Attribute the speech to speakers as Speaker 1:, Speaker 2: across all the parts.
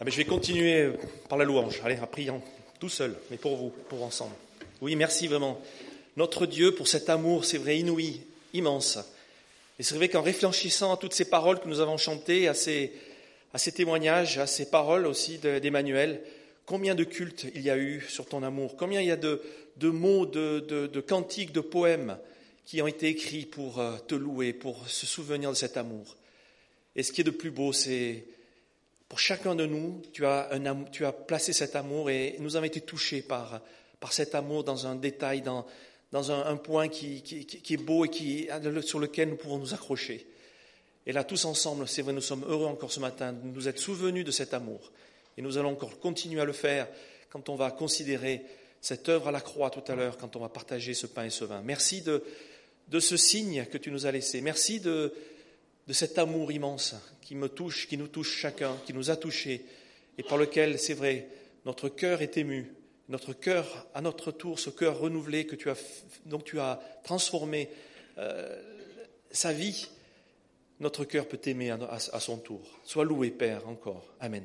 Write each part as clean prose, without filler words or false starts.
Speaker 1: Je vais continuer par la louange. Allez, en priant tout seul, mais pour vous, pour ensemble. Oui, merci vraiment. Notre Dieu, pour cet amour, c'est vrai, inouï, immense. Et c'est vrai qu'en réfléchissant à toutes ces paroles que nous avons chantées, à ces témoignages, à ces paroles aussi d'Emmanuel, combien de cultes il y a eu sur ton amour, combien il y a de mots, de cantiques, de poèmes qui ont été écrits pour te louer, pour se souvenir de cet amour. Et ce qui est de plus beau, c'est pour chacun de nous, tu as placé cet amour et nous avons été touchés par cet amour dans un détail, dans un point qui est beau et sur lequel nous pouvons nous accrocher. Et là, tous ensemble, c'est vrai, nous sommes heureux encore ce matin de nous être souvenus de cet amour. Et nous allons encore continuer à le faire quand on va considérer cette œuvre à la croix tout à l'heure, quand on va partager ce pain et ce vin. Merci de ce signe que tu nous as laissé. Merci de cet amour immense qui me touche, qui nous touche chacun, qui nous a touchés et par lequel, c'est vrai, notre cœur est ému. Notre cœur, à notre tour, ce cœur renouvelé dont tu as transformé sa vie, notre cœur peut t'aimer à son tour. Sois loué, Père, encore. Amen.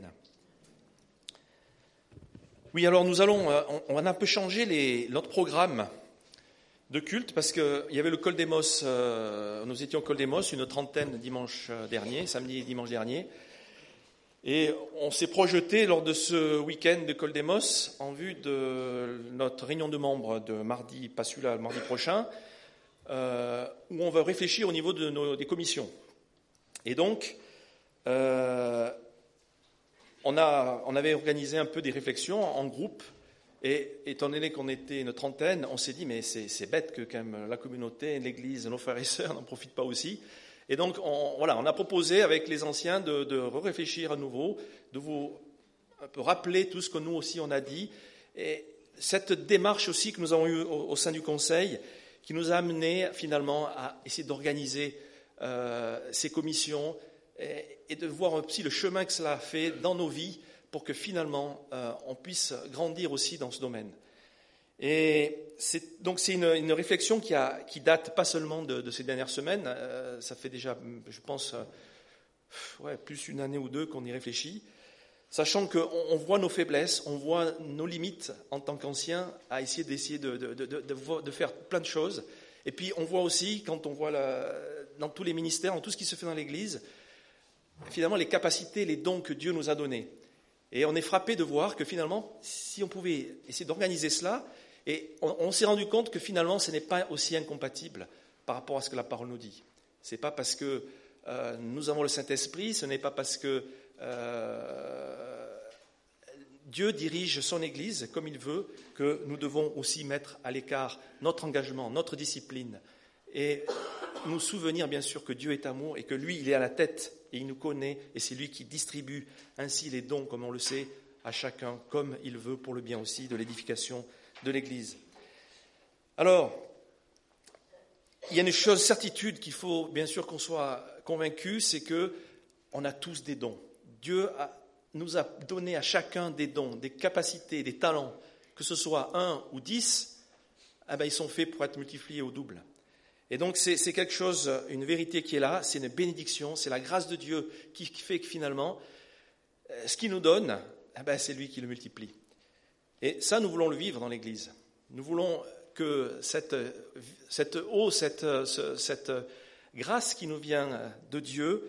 Speaker 1: Oui, alors on a un peu changé notre programme de culte parce qu'il y avait le Col Démos, nous étions au Col Démos, une trentaine samedi et dimanche dernier. Et on s'est projeté lors de ce week-end de Col Démos en vue de notre réunion de membres de mardi, pas celui-là, le mardi prochain, où on va réfléchir au niveau des commissions. Et donc, on avait organisé un peu des réflexions en groupe. Et étant donné qu'on était une trentaine, on s'est dit, mais c'est bête que quand même la communauté, l'Église, nos frères et sœurs n'en profitent pas aussi. Et donc, on a proposé avec les anciens de réfléchir à nouveau, de vous un peu rappeler tout ce que nous aussi on a dit. Et cette démarche aussi que nous avons eue au sein du Conseil, qui nous a amené finalement à essayer d'organiser ces commissions et de voir aussi le chemin que cela a fait dans nos vies, pour que finalement on puisse grandir aussi dans ce domaine. Et c'est une réflexion qui date pas seulement de ces dernières semaines, ça fait déjà, je pense, plus d'une année ou deux qu'on y réfléchit, sachant qu'on voit nos faiblesses, on voit nos limites en tant qu'anciens à essayer de faire plein de choses. Et puis on voit aussi, quand on voit dans tous les ministères, dans tout ce qui se fait dans l'Église, finalement les capacités, les dons que Dieu nous a donnés. Et on est frappé de voir que finalement, si on pouvait essayer d'organiser cela, et on s'est rendu compte que finalement, ce n'est pas aussi incompatible par rapport à ce que la parole nous dit. Ce n'est pas parce que nous avons le Saint-Esprit, ce n'est pas parce que Dieu dirige son Église comme il veut que nous devons aussi mettre à l'écart notre engagement, notre discipline, et nous souvenir bien sûr que Dieu est amour et que lui, il est à la tête et il nous connaît et c'est lui qui distribue ainsi les dons, comme on le sait, à chacun comme il veut pour le bien aussi de l'édification de l'Église. Alors, il y a une certitude qu'il faut bien sûr qu'on soit convaincu, c'est qu'on a tous des dons. Dieu nous a donné à chacun des dons, des capacités, des talents, que ce soit 1 ou 10, ils sont faits pour être multipliés au double. Et donc c'est quelque chose, une vérité qui est là, c'est une bénédiction, c'est la grâce de Dieu qui fait que finalement, ce qu'il nous donne, c'est lui qui le multiplie. Et ça, nous voulons le vivre dans l'Église. Nous voulons que cette grâce qui nous vient de Dieu,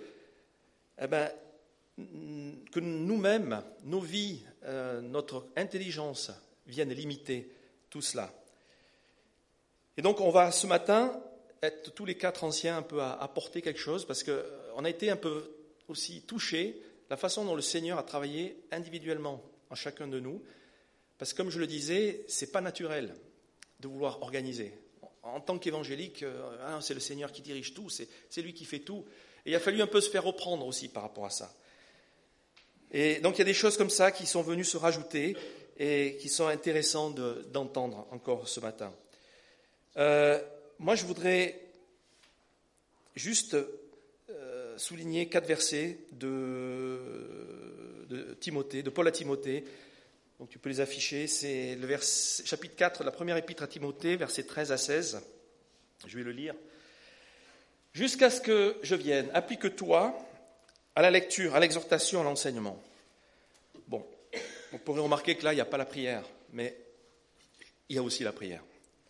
Speaker 1: que nous-mêmes, nos vies, notre intelligence viennent limiter tout cela. Et donc on va ce matin être tous les 4 anciens un peu à apporter quelque chose, parce qu'on a été un peu aussi touchés la façon dont le Seigneur a travaillé individuellement en chacun de nous, parce que comme je le disais, c'est pas naturel de vouloir organiser. En tant qu'évangélique, c'est le Seigneur qui dirige tout, c'est lui qui fait tout, et il a fallu un peu se faire reprendre aussi par rapport à ça. Et donc il y a des choses comme ça qui sont venues se rajouter et qui sont intéressantes d'entendre encore ce matin. Moi, je voudrais juste souligner 4 versets de Timothée, de Paul à Timothée. Donc tu peux les afficher. C'est le chapitre 4, la première épître à Timothée, versets 13 à 16. Je vais le lire. « Jusqu'à ce que je vienne, applique-toi à la lecture, à l'exhortation, à l'enseignement. Bon, on pourrait remarquer que là, il n'y a pas la prière, mais il y a aussi la prière.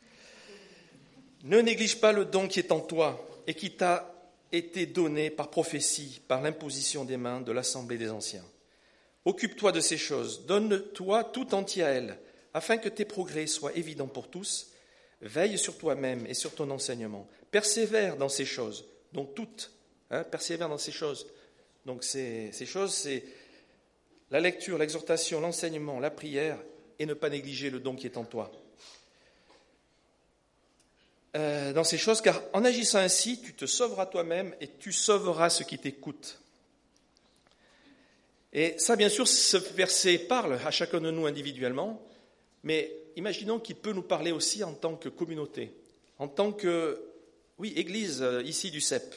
Speaker 1: Ne néglige pas le don qui est en toi et qui t'a été donné par prophétie, par l'imposition des mains de l'Assemblée des anciens. Occupe-toi de ces choses, donne-toi tout entier à elles, afin que tes progrès soient évidents pour tous. Veille sur toi-même et sur ton enseignement. Persévère dans ces choses, donc toutes. Persévère dans ces choses. Donc ces choses, c'est la lecture, l'exhortation, l'enseignement, la prière, et ne pas négliger le don qui est en toi. Dans ces choses, car en agissant ainsi, tu te sauveras toi-même et tu sauveras ceux qui t'écoutent. Et ça, bien sûr, ce verset parle à chacun de nous individuellement, mais imaginons qu'il peut nous parler aussi en tant que communauté, en tant que, Église ici du CEP.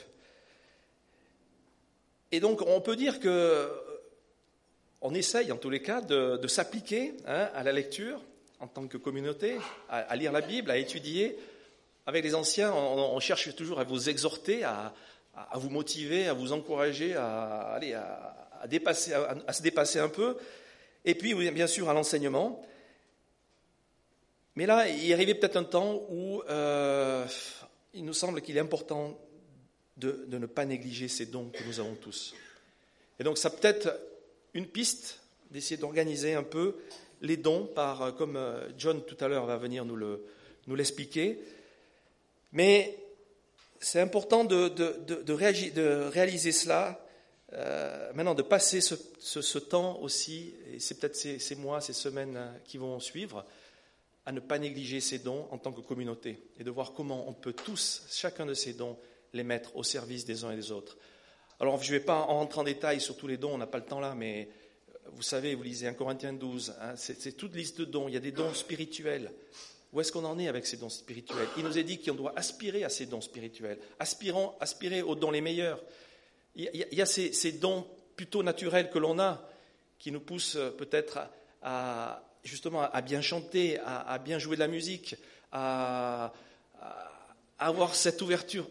Speaker 1: Et donc, on peut dire que on essaye, en tous les cas, de s'appliquer à la lecture en tant que communauté, à lire la Bible, à étudier. Avec les anciens, on cherche toujours à vous exhorter, à vous motiver, à vous encourager, à se dépasser un peu. Et puis, bien sûr, à l'enseignement. Mais là, il arrivait peut-être un temps où il nous semble qu'il est important de ne pas négliger ces dons que nous avons tous. Et donc, ça peut être une piste d'essayer d'organiser un peu les dons, comme John tout à l'heure va venir nous l'expliquer. Mais c'est important de réaliser cela, maintenant de passer ce temps aussi, et c'est peut-être ces mois, ces semaines qui vont suivre, à ne pas négliger ces dons en tant que communauté, et de voir comment on peut tous, chacun de ces dons, les mettre au service des uns et des autres. Alors je ne vais pas en rentrer en détail sur tous les dons, on n'a pas le temps là, mais vous savez, vous lisez 1 Corinthiens 12, c'est toute liste de dons, il y a des dons spirituels. Où est-ce qu'on en est avec ces dons spirituels ? Il nous est dit qu'on doit aspirer à ces dons spirituels. Aspirer aux dons les meilleurs. Il y a ces dons plutôt naturels que l'on a, qui nous poussent peut-être justement à bien chanter, à bien jouer de la musique, à avoir cette ouverture.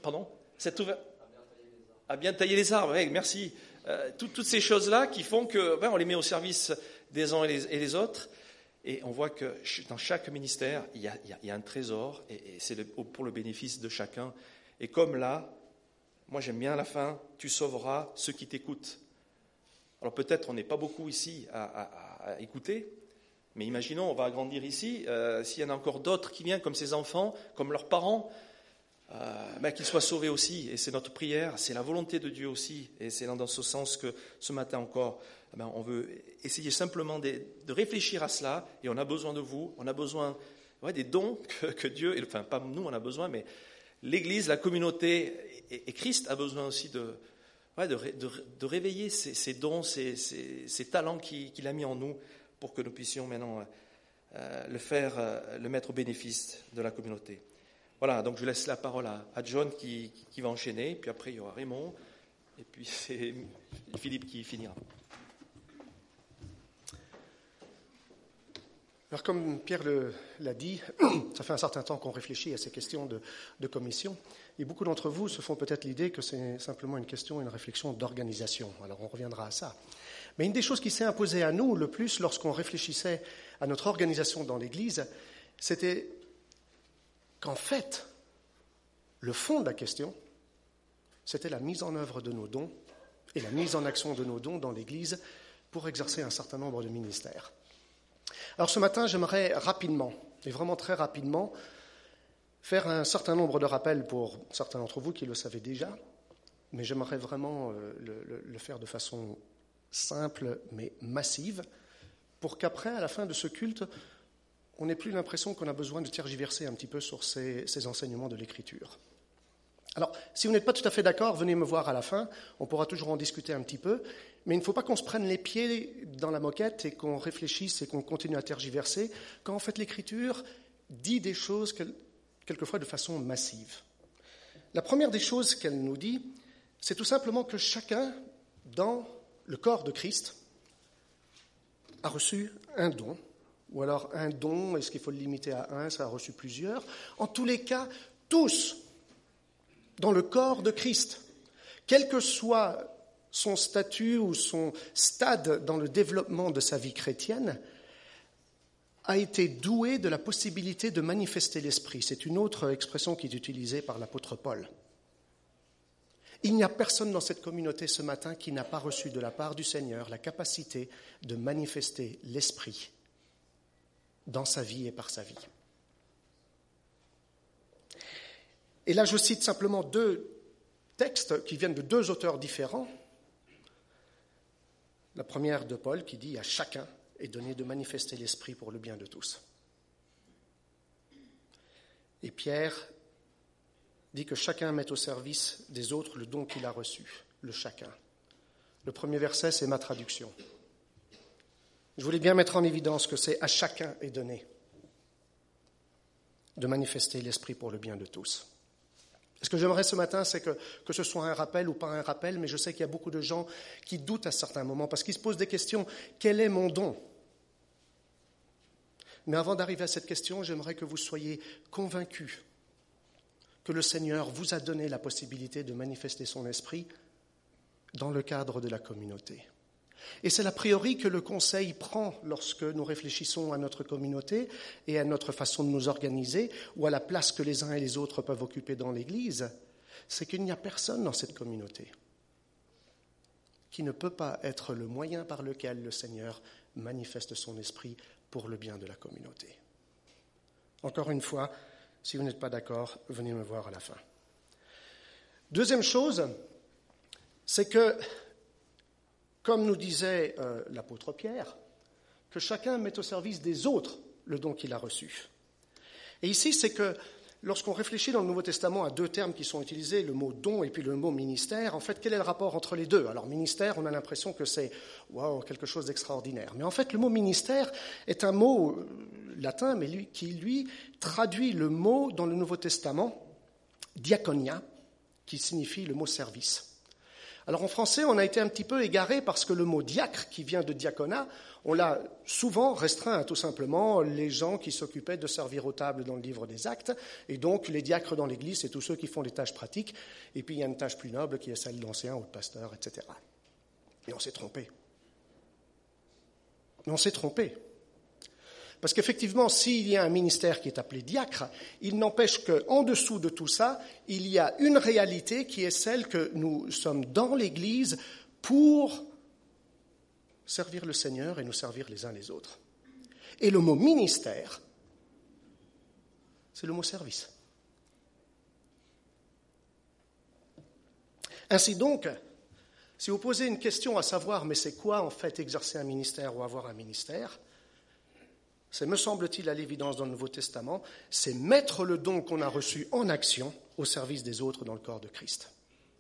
Speaker 1: À bien tailler les arbres, oui, merci. Toutes ces choses-là qui font qu'on les met au service des uns et les autres. Et on voit que dans chaque ministère, il y a un trésor, et c'est pour le bénéfice de chacun. Et comme là, moi j'aime bien la fin, tu sauveras ceux qui t'écoutent. Alors peut-être on n'est pas beaucoup ici à écouter, mais imaginons, on va agrandir ici, s'il y en a encore d'autres qui viennent comme ces enfants, comme leurs parents, qu'ils soient sauvés aussi. Et c'est notre prière, c'est la volonté de Dieu aussi. Et c'est dans ce sens que ce matin encore, on veut essayer simplement de réfléchir à cela, et on a besoin de vous, on a besoin des dons que Dieu, enfin pas nous on a besoin, mais l'Église, la communauté et Christ a besoin aussi de réveiller ces dons, ces talents qu'il a mis en nous, pour que nous puissions maintenant le mettre au bénéfice de la communauté. Voilà, donc je laisse la parole à John qui va enchaîner, puis après il y aura Raymond, et puis c'est Philippe qui finira.
Speaker 2: Alors comme Pierre l'a dit, ça fait un certain temps qu'on réfléchit à ces questions de commission, et beaucoup d'entre vous se font peut-être l'idée que c'est simplement une question, une réflexion d'organisation. Alors on reviendra à ça. Mais une des choses qui s'est imposée à nous le plus lorsqu'on réfléchissait à notre organisation dans l'Église, c'était qu'en fait, le fond de la question, c'était la mise en œuvre de nos dons et la mise en action de nos dons dans l'Église pour exercer un certain nombre de ministères. Alors ce matin, j'aimerais rapidement, et vraiment très rapidement, faire un certain nombre de rappels pour certains d'entre vous qui le savaient déjà, mais j'aimerais vraiment le faire de façon simple mais massive, pour qu'après, à la fin de ce culte, on n'ait plus l'impression qu'on a besoin de tergiverser un petit peu sur ces enseignements de l'Écriture. Alors, si vous n'êtes pas tout à fait d'accord, venez me voir à la fin, on pourra toujours en discuter un petit peu, mais il ne faut pas qu'on se prenne les pieds dans la moquette et qu'on réfléchisse et qu'on continue à tergiverser, quand en fait l'Écriture dit des choses quelquefois de façon massive. La première des choses qu'elle nous dit, c'est tout simplement que chacun, dans le corps de Christ, a reçu un don. Ou alors un don, est-ce qu'il faut le limiter à un, ça a reçu plusieurs. En tous les cas, tous, dans le corps de Christ, quelle que soit son statut ou son stade dans le développement de sa vie chrétienne, a été doué de la possibilité de manifester l'Esprit. C'est une autre expression qui est utilisée par l'apôtre Paul. Il n'y a personne dans cette communauté ce matin qui n'a pas reçu de la part du Seigneur la capacité de manifester l'Esprit dans sa vie et par sa vie. Et là, je cite simplement 2 textes qui viennent de 2 auteurs différents. La première de Paul qui dit « À chacun est donné de manifester l'Esprit pour le bien de tous ». Et Pierre dit que chacun met au service des autres le don qu'il a reçu, le chacun. Le premier verset, c'est ma traduction. Je voulais bien mettre en évidence que c'est « à chacun est donné de manifester l'Esprit pour le bien de tous ». Ce que j'aimerais ce matin, c'est que ce soit un rappel ou pas un rappel, mais je sais qu'il y a beaucoup de gens qui doutent à certains moments parce qu'ils se posent des questions. Quel est mon don ? Mais avant d'arriver à cette question, j'aimerais que vous soyez convaincus que le Seigneur vous a donné la possibilité de manifester son esprit dans le cadre de la communauté. Et c'est l'a priori que le Conseil prend lorsque nous réfléchissons à notre communauté et à notre façon de nous organiser ou à la place que les uns et les autres peuvent occuper dans l'Église, c'est qu'il n'y a personne dans cette communauté qui ne peut pas être le moyen par lequel le Seigneur manifeste son esprit pour le bien de la communauté. Encore une fois, si vous n'êtes pas d'accord, venez me voir à la fin. Deuxième chose, c'est que, comme nous disait l'apôtre Pierre, que chacun mette au service des autres le don qu'il a reçu. Et ici, c'est que lorsqu'on réfléchit dans le Nouveau Testament à 2 termes qui sont utilisés, le mot don et puis le mot ministère, en fait, quel est le rapport entre les deux ? Alors, ministère, on a l'impression que c'est quelque chose d'extraordinaire. Mais en fait, le mot ministère est un mot latin, mais qui traduit le mot dans le Nouveau Testament, diaconia, qui signifie le mot service. Alors en français, on a été un petit peu égaré parce que le mot diacre, qui vient de diaconat, on l'a souvent restreint à tout simplement les gens qui s'occupaient de servir aux tables dans le livre des Actes. Et donc les diacres dans l'Église, c'est tous ceux qui font des tâches pratiques. Et puis il y a une tâche plus noble qui est celle d'ancien ou de pasteur, etc. Et on s'est trompé. Mais on s'est trompé. Parce qu'effectivement, s'il y a un ministère qui est appelé diacre, il n'empêche qu'en dessous de tout ça, il y a une réalité qui est celle que nous sommes dans l'Église pour servir le Seigneur et nous servir les uns les autres. Et le mot ministère, c'est le mot service. Ainsi donc, si vous posez une question à savoir, mais c'est quoi en fait exercer un ministère ou avoir un ministère ? C'est, me semble-t-il, à l'évidence dans le Nouveau Testament, c'est mettre le don qu'on a reçu en action au service des autres dans le corps de Christ.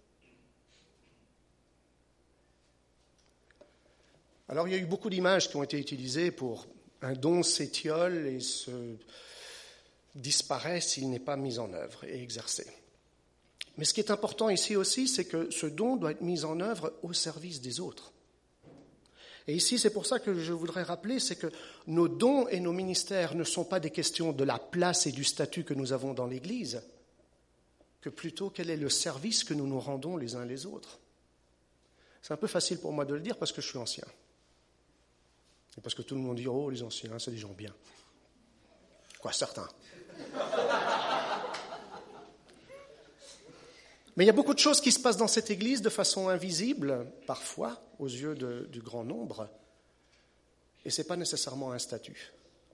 Speaker 2: Alors, il y a eu beaucoup d'images qui ont été utilisées pour un don s'étiole et se disparaît s'il n'est pas mis en œuvre et exercé. Mais ce qui est important ici aussi, c'est que ce don doit être mis en œuvre au service des autres. Et ici, c'est pour ça que je voudrais rappeler, c'est que nos dons et nos ministères ne sont pas des questions de la place et du statut que nous avons dans l'Église, que plutôt quel est le service que nous nous rendons les uns les autres. C'est un peu facile pour moi de le dire parce que je suis ancien. Et parce que tout le monde dit « Oh, les anciens, c'est des gens bien. » Quoi, certains. Mais il y a beaucoup de choses qui se passent dans cette Église de façon invisible, parfois, aux yeux du grand nombre. Et ce n'est pas nécessairement un statut.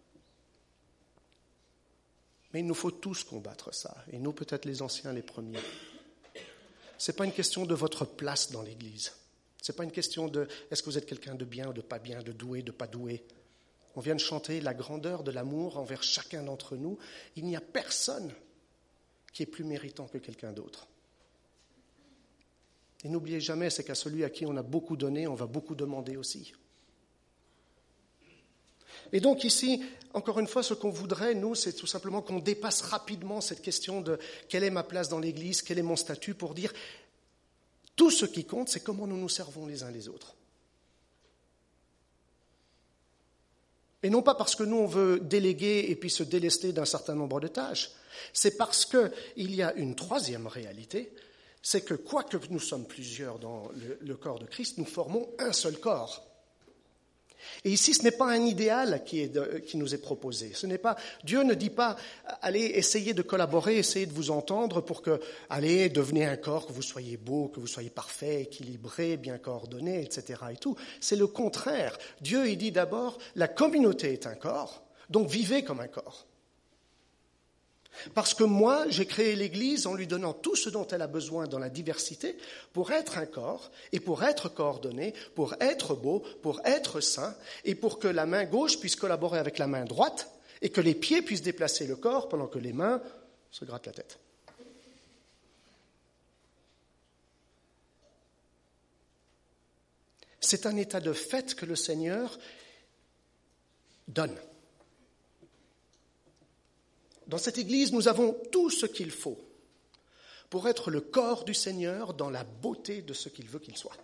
Speaker 2: Mais il nous faut tous combattre ça. Et nous, peut-être les anciens, les premiers. Ce n'est pas une question de votre place dans l'Église. Ce n'est pas une question de est-ce que vous êtes quelqu'un de bien ou de pas bien, de doué, de pas doué. On vient de chanter la grandeur de l'amour envers chacun d'entre nous. Il n'y a personne qui est plus méritant que quelqu'un d'autre. Et n'oubliez jamais, c'est qu'à celui à qui on a beaucoup donné, on va beaucoup demander aussi. Et donc ici, encore une fois, ce qu'on voudrait, nous, c'est tout simplement qu'on dépasse rapidement cette question de quelle est ma place dans l'Église, quel est mon statut, pour dire tout ce qui compte, c'est comment nous nous servons les uns les autres. Et non pas parce que nous, on veut déléguer et puis se délester d'un certain nombre de tâches, c'est parce qu'il y a une troisième réalité, c'est que quoique nous sommes plusieurs dans le corps de Christ, nous formons un seul corps. Et ici, ce n'est pas un idéal qui nous est proposé. Dieu ne dit pas, allez, essayez de collaborer, essayez de vous entendre pour que, allez, devenez un corps, que vous soyez beau, que vous soyez parfait, équilibré, bien coordonné, etc. et tout. C'est le contraire. Dieu, il dit d'abord, la communauté est un corps, donc vivez comme un corps. Parce que moi, j'ai créé l'Église en lui donnant tout ce dont elle a besoin dans la diversité pour être un corps et pour être coordonné, pour être beau, pour être sain et pour que la main gauche puisse collaborer avec la main droite et que les pieds puissent déplacer le corps pendant que les mains se grattent la tête. C'est un état de fait que le Seigneur donne. Dans cette Église, nous avons tout ce qu'il faut pour être le corps du Seigneur dans la beauté de ce qu'il veut qu'il soit.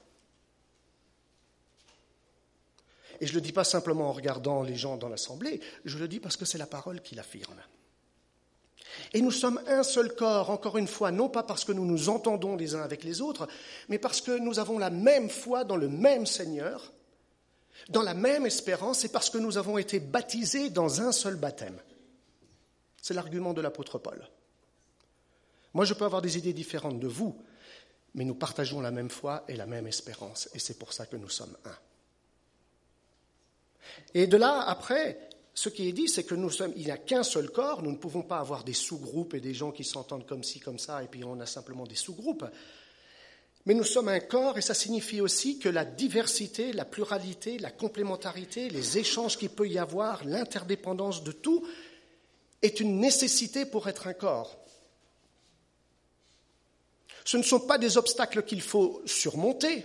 Speaker 2: Et je ne le dis pas simplement en regardant les gens dans l'assemblée, je le dis parce que c'est la parole qui l'affirme. Et nous sommes un seul corps, encore une fois, non pas parce que nous nous entendons les uns avec les autres, mais parce que nous avons la même foi dans le même Seigneur, dans la même espérance, et parce que nous avons été baptisés dans un seul baptême. C'est l'argument de l'apôtre Paul. Moi, je peux avoir des idées différentes de vous, mais nous partageons la même foi et la même espérance, et c'est pour ça que nous sommes un. Et de là, après, ce qui est dit, c'est que il n'y a qu'un seul corps, nous ne pouvons pas avoir des sous-groupes et des gens qui s'entendent comme ci, comme ça, et puis on a simplement des sous-groupes. Mais nous sommes un corps, et ça signifie aussi que la diversité, la pluralité, la complémentarité, les échanges qu'il peut y avoir, l'interdépendance de tout, est une nécessité pour être un corps. Ce ne sont pas des obstacles qu'il faut surmonter.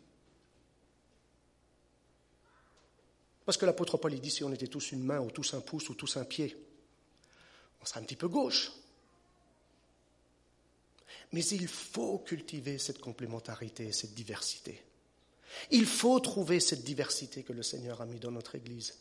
Speaker 2: Parce que l'apôtre Paul dit, si on était tous une main, ou tous un pouce, ou tous un pied, on serait un petit peu gauche. Mais il faut cultiver cette complémentarité, cette diversité. Il faut trouver cette diversité que le Seigneur a mis dans notre Église.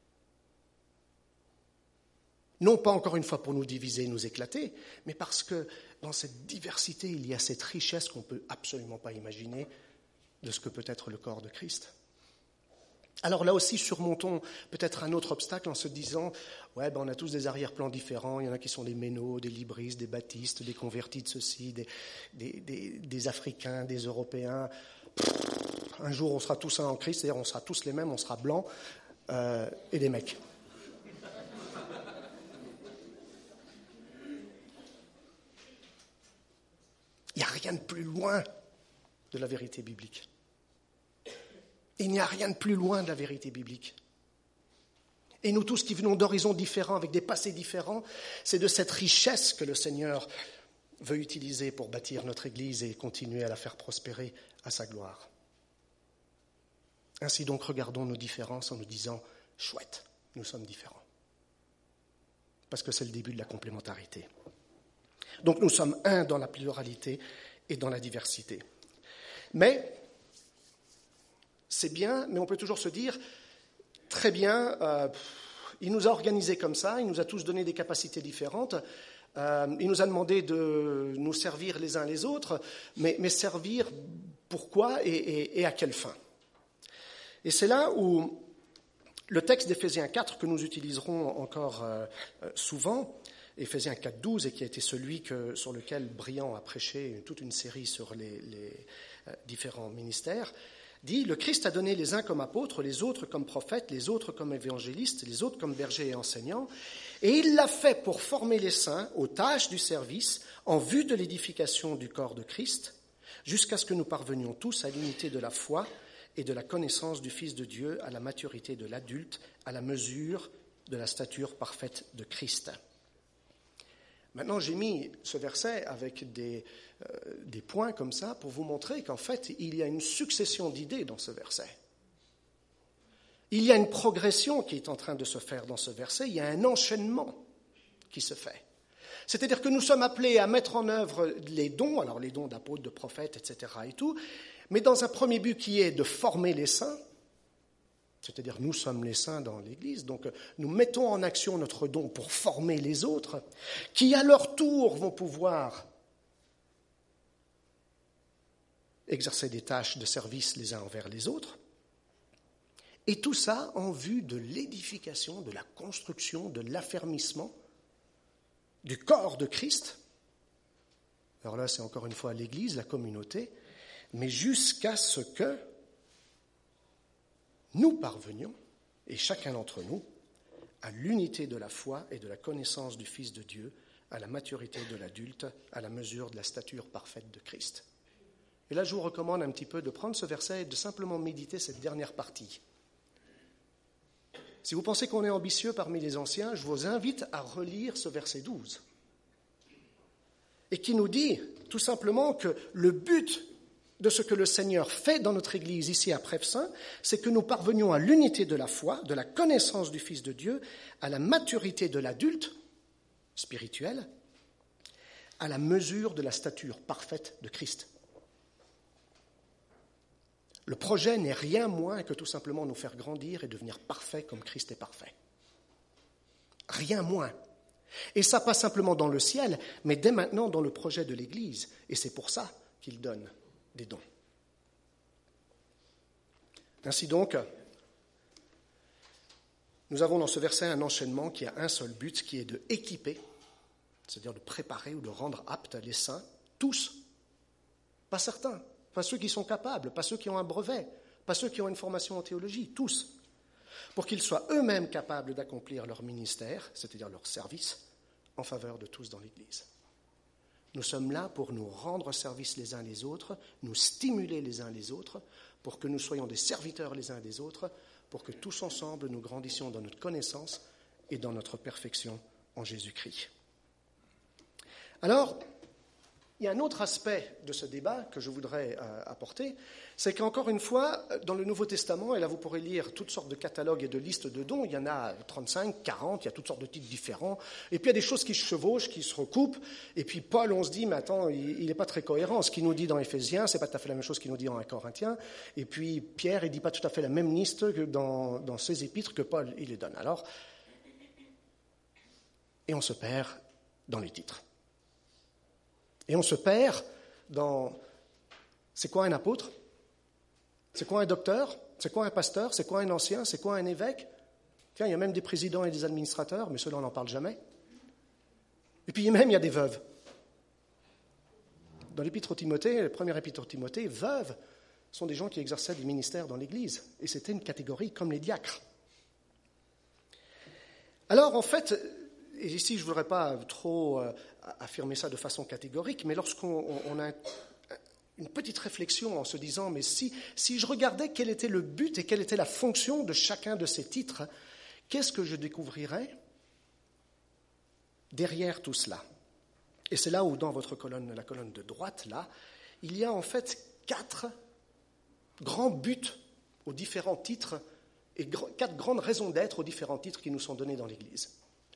Speaker 2: Non pas encore une fois pour nous diviser, nous éclater, mais parce que dans cette diversité, il y a cette richesse qu'on ne peut absolument pas imaginer de ce que peut être le corps de Christ. Alors là aussi, surmontons peut-être un autre obstacle en se disant, on a tous des arrière-plans différents, il y en a qui sont des ménos, des libristes, des baptistes, des convertis de ceci, des Africains, des Européens. Un jour, on sera tous un en Christ, c'est-à-dire on sera tous les mêmes, on sera blancs et des mecs. Il n'y a rien de plus loin de la vérité biblique. Il n'y a rien de plus loin de la vérité biblique. Et nous tous qui venons d'horizons différents, avec des passés différents, c'est de cette richesse que le Seigneur veut utiliser pour bâtir notre Église et continuer à la faire prospérer à sa gloire. Ainsi donc, regardons nos différences en nous disant, chouette, nous sommes différents. Parce que c'est le début de la complémentarité. Donc nous sommes un dans la pluralité et dans la diversité. Mais c'est bien, mais on peut toujours se dire, très bien, il nous a organisés comme ça, il nous a tous donné des capacités différentes, il nous a demandé de nous servir les uns les autres, mais servir pourquoi et à quelle fin? Et c'est là où le texte d'Éphésiens 4, que nous utiliserons encore souvent, Éphésiens 4.12, et qui a été celui sur lequel Briand a prêché toute une série sur les différents ministères, dit « Le Christ a donné les uns comme apôtres, les autres comme prophètes, les autres comme évangélistes, les autres comme bergers et enseignants, et il l'a fait pour former les saints aux tâches du service en vue de l'édification du corps de Christ, jusqu'à ce que nous parvenions tous à l'unité de la foi et de la connaissance du Fils de Dieu, à la maturité de l'adulte, à la mesure de la stature parfaite de Christ. » Maintenant, j'ai mis ce verset avec des points comme ça pour vous montrer qu'en fait, il y a une succession d'idées dans ce verset. Il y a une progression qui est en train de se faire dans ce verset, il y a un enchaînement qui se fait. C'est-à-dire que nous sommes appelés à mettre en œuvre les dons, alors les dons d'apôtres, de prophètes, etc. et tout, mais dans un premier but qui est de former les saints, c'est-à-dire nous sommes les saints dans l'Église, donc nous mettons en action notre don pour former les autres, qui à leur tour vont pouvoir exercer des tâches de service les uns envers les autres. Et tout ça en vue de l'édification, de la construction, de l'affermissement du corps de Christ. Alors là, c'est encore une fois l'Église, la communauté, mais jusqu'à ce que nous parvenions, et chacun d'entre nous, à l'unité de la foi et de la connaissance du Fils de Dieu, à la maturité de l'adulte, à la mesure de la stature parfaite de Christ. Et là, je vous recommande un petit peu de prendre ce verset et de simplement méditer cette dernière partie. Si vous pensez qu'on est ambitieux parmi les anciens, je vous invite à relire ce verset 12. Et qui nous dit tout simplement que le but de ce que le Seigneur fait dans notre Église ici à Prêves-Saint, c'est que nous parvenions à l'unité de la foi, de la connaissance du Fils de Dieu, à la maturité de l'adulte spirituel, à la mesure de la stature parfaite de Christ. Le projet n'est rien moins que tout simplement nous faire grandir et devenir parfaits comme Christ est parfait. Rien moins. Et ça pas simplement dans le ciel, mais dès maintenant dans le projet de l'Église. Et c'est pour ça qu'il donne des dons. Ainsi donc, nous avons dans ce verset un enchaînement qui a un seul but, qui est de équiper, c'est-à-dire de préparer ou de rendre aptes les saints, tous, pas certains, pas ceux qui sont capables, pas ceux qui ont un brevet, pas ceux qui ont une formation en théologie, tous, pour qu'ils soient eux-mêmes capables d'accomplir leur ministère, c'est-à-dire leur service, en faveur de tous dans l'Église. Nous sommes là pour nous rendre service les uns les autres, nous stimuler les uns les autres, pour que nous soyons des serviteurs les uns des autres, pour que tous ensemble nous grandissions dans notre connaissance et dans notre perfection en Jésus-Christ. Alors, il y a un autre aspect de ce débat que je voudrais apporter, c'est qu'encore une fois, dans le Nouveau Testament, et là vous pourrez lire toutes sortes de catalogues et de listes de dons, il y en a 35, 40, il y a toutes sortes de titres différents, et puis il y a des choses qui se chevauchent, qui se recoupent, et puis Paul, on se dit, mais attends, il n'est pas très cohérent, ce qu'il nous dit dans Éphésiens, c'est pas tout à fait la même chose qu'il nous dit en 1 Corinthiens, et puis Pierre, il ne dit pas tout à fait la même liste que dans ses épîtres que Paul, il les donne. Alors, et on se perd dans les titres. Et on se perd dans c'est quoi un apôtre? C'est quoi un docteur? C'est quoi un pasteur? C'est quoi un ancien? C'est quoi un évêque? Tiens, il y a même des présidents et des administrateurs, mais ceux-là, on n'en parle jamais. Et puis même, il y a des veuves. Dans l'épître aux Timothée, le premier épître aux Timothée, veuves sont des gens qui exerçaient des ministères dans l'Église. Et c'était une catégorie comme les diacres. Alors, en fait, et ici, je ne voudrais pas trop affirmer ça de façon catégorique, mais lorsqu'on a une petite réflexion en se disant, mais si je regardais quel était le but et quelle était la fonction de chacun de ces titres, qu'est-ce que je découvrirais derrière tout cela? Et c'est là où, dans votre colonne, la colonne de droite, là, il y a en fait 4 grands buts aux différents titres et 4 grandes raisons d'être aux différents titres qui nous sont donnés dans l'Église.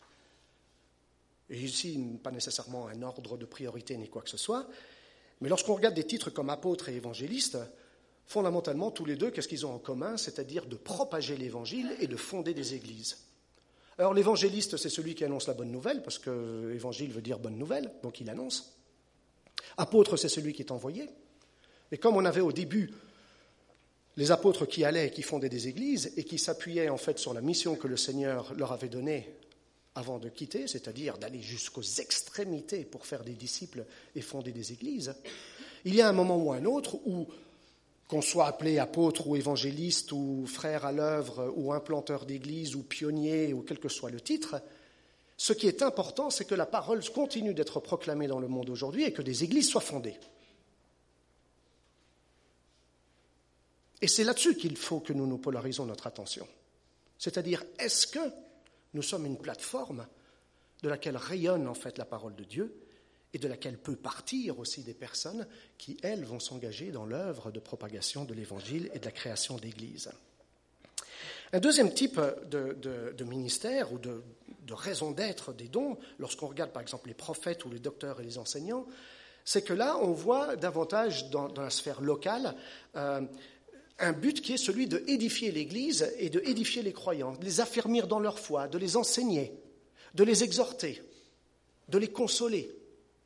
Speaker 2: Et ici, pas nécessairement un ordre de priorité ni quoi que ce soit, mais lorsqu'on regarde des titres comme apôtre et évangéliste, fondamentalement, tous les deux, qu'est-ce qu'ils ont en commun? C'est-à-dire de propager l'évangile et de fonder des églises. Alors l'évangéliste, c'est celui qui annonce la bonne nouvelle, parce que évangile veut dire bonne nouvelle, donc il annonce. Apôtre, c'est celui qui est envoyé. Et comme on avait au début les apôtres qui allaient et qui fondaient des églises et qui s'appuyaient en fait sur la mission que le Seigneur leur avait donnée avant de quitter, c'est-à-dire d'aller jusqu'aux extrémités pour faire des disciples et fonder des églises, il y a un moment ou un autre où, qu'on soit appelé apôtre ou évangéliste ou frère à l'œuvre ou implanteur d'église ou pionnier ou quel que soit le titre, ce qui est important, c'est que la parole continue d'être proclamée dans le monde aujourd'hui et que des églises soient fondées. Et c'est là-dessus qu'il faut que nous polarisons notre attention. C'est-à-dire, est-ce que nous sommes une plateforme de laquelle rayonne en fait la parole de Dieu et de laquelle peut partir aussi des personnes qui, elles, vont s'engager dans l'œuvre de propagation de l'Évangile et de la création d'églises. Un deuxième type de ministère ou de raison d'être des dons, lorsqu'on regarde par exemple les prophètes ou les docteurs et les enseignants, c'est que là, on voit davantage dans la sphère locale un but qui est celui de édifier l'Église et de édifier les croyants, de les affermir dans leur foi, de les enseigner, de les exhorter, de les consoler.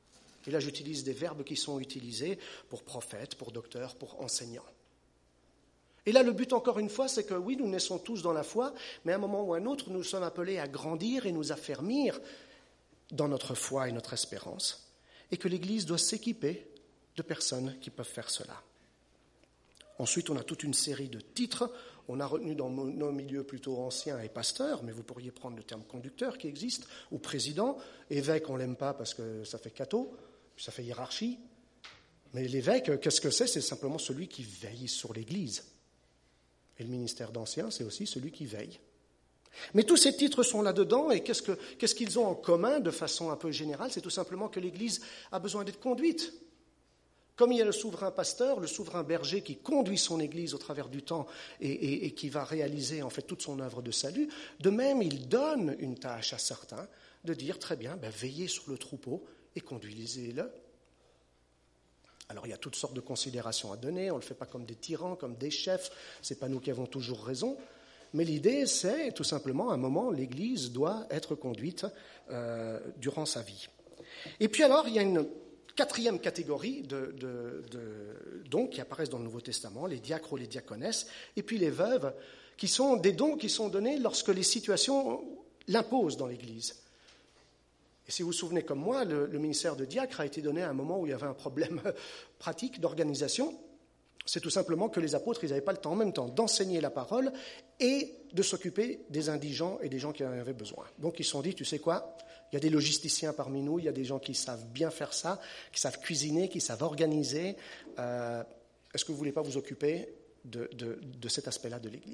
Speaker 2: Et là, j'utilise des verbes qui sont utilisés pour prophète, pour docteur, pour enseignant. Et là, le but, encore une fois, c'est que oui, nous naissons tous dans la foi, mais à un moment ou à un autre, nous sommes appelés à grandir et nous affermir dans notre foi et notre espérance, et que l'Église doit s'équiper de personnes qui peuvent faire cela. Ensuite, on a toute une série de titres. On a retenu dans nos milieux plutôt anciens et pasteurs, mais vous pourriez prendre le terme conducteur qui existe, ou président. Évêque, on ne l'aime pas parce que ça fait catho, ça fait hiérarchie. Mais l'évêque, qu'est-ce que c'est ? C'est simplement celui qui veille sur l'Église. Et le ministère d'ancien, c'est aussi celui qui veille. Mais tous ces titres sont là-dedans, et qu'est-ce qu'ils ont en commun de façon un peu générale ? C'est tout simplement que l'Église a besoin d'être conduite. Comme il y a le souverain pasteur, le souverain berger qui conduit son Église au travers du temps et qui va réaliser en fait toute son œuvre de salut, de même il donne une tâche à certains de dire très bien, veillez sur le troupeau et conduisez-le. Alors il y a toutes sortes de considérations à donner, on ne le fait pas comme des tyrans, comme des chefs, ce n'est pas nous qui avons toujours raison, mais l'idée c'est tout simplement à un moment l'Église doit être conduite durant sa vie. Et puis alors il y a une quatrième catégorie de dons qui apparaissent dans le Nouveau Testament, les diacres ou les diaconesses, et puis les veuves, qui sont des dons qui sont donnés lorsque les situations l'imposent dans l'Église. Et si vous vous souvenez comme moi, le ministère de diacre a été donné à un moment où il y avait un problème pratique d'organisation. C'est tout simplement que les apôtres, ils n'avaient pas le temps en même temps d'enseigner la parole et de s'occuper des indigents et des gens qui en avaient besoin. Donc ils se sont dit, tu sais quoi ? Il y a des logisticiens parmi nous, il y a des gens qui savent bien faire ça, qui savent cuisiner, qui savent organiser. Est-ce que vous ne voulez pas vous occuper de cet aspect-là de l'Église ?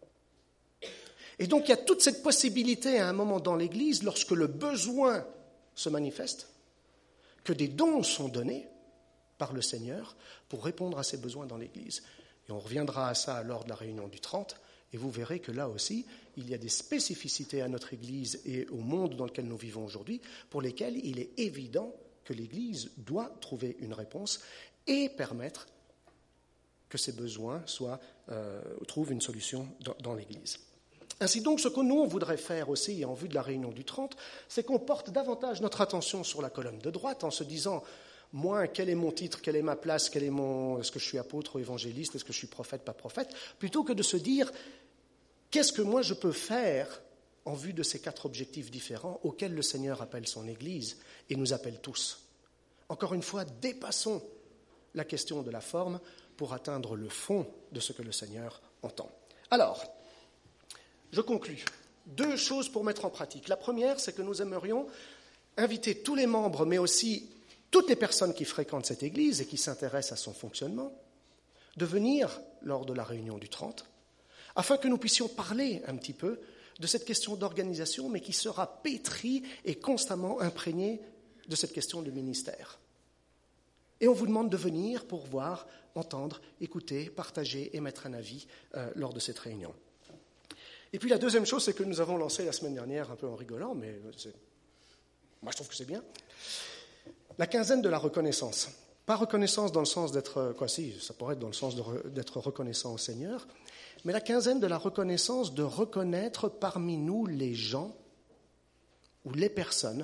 Speaker 2: Et donc il y a toute cette possibilité à un moment dans l'Église, lorsque le besoin se manifeste, que des dons sont donnés par le Seigneur pour répondre à ces besoins dans l'Église. Et on reviendra à ça lors de la réunion du 30, et vous verrez que là aussi, il y a des spécificités à notre Église et au monde dans lequel nous vivons aujourd'hui, pour lesquelles il est évident que l'Église doit trouver une réponse et permettre que ces besoins trouvent une solution dans l'Église. Ainsi donc, ce que nous, on voudrait faire aussi, en vue de la réunion du 30, c'est qu'on porte davantage notre attention sur la colonne de droite en se disant « Moi, quel est mon titre, quelle est ma place, est-ce que je suis apôtre ou évangéliste, est-ce que je suis prophète, pas prophète ?» plutôt que de se dire « Qu'est-ce que moi je peux faire en vue de ces 4 objectifs différents auxquels le Seigneur appelle son Église et nous appelle tous ?» Encore une fois, dépassons la question de la forme pour atteindre le fond de ce que le Seigneur entend. Alors, je conclus. 2 choses pour mettre en pratique. La première, c'est que nous aimerions inviter tous les membres, mais aussi toutes les personnes qui fréquentent cette Église et qui s'intéressent à son fonctionnement, de venir lors de la réunion du 30, afin que nous puissions parler un petit peu de cette question d'organisation, mais qui sera pétrie et constamment imprégnée de cette question de ministère. Et on vous demande de venir pour voir, entendre, écouter, partager et mettre un avis lors de cette réunion. Et puis la deuxième chose, c'est que nous avons lancé la semaine dernière, un peu en rigolant, mais moi je trouve que c'est bien, la quinzaine de la reconnaissance. Pas reconnaissance dans le sens d'être, ça pourrait être dans le sens d'être reconnaissant au Seigneur, mais la quinzaine de la reconnaissance de reconnaître parmi nous les gens ou les personnes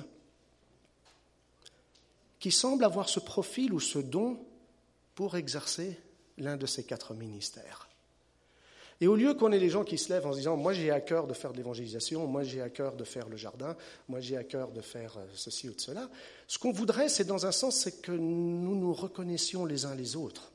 Speaker 2: qui semblent avoir ce profil ou ce don pour exercer l'un de ces 4 ministères. Et au lieu qu'on ait des gens qui se lèvent en se disant « moi j'ai à cœur de faire de l'évangélisation, moi j'ai à cœur de faire le jardin, moi j'ai à cœur de faire ceci ou de cela », ce qu'on voudrait, c'est dans un sens, c'est que nous nous reconnaissions les uns les autres.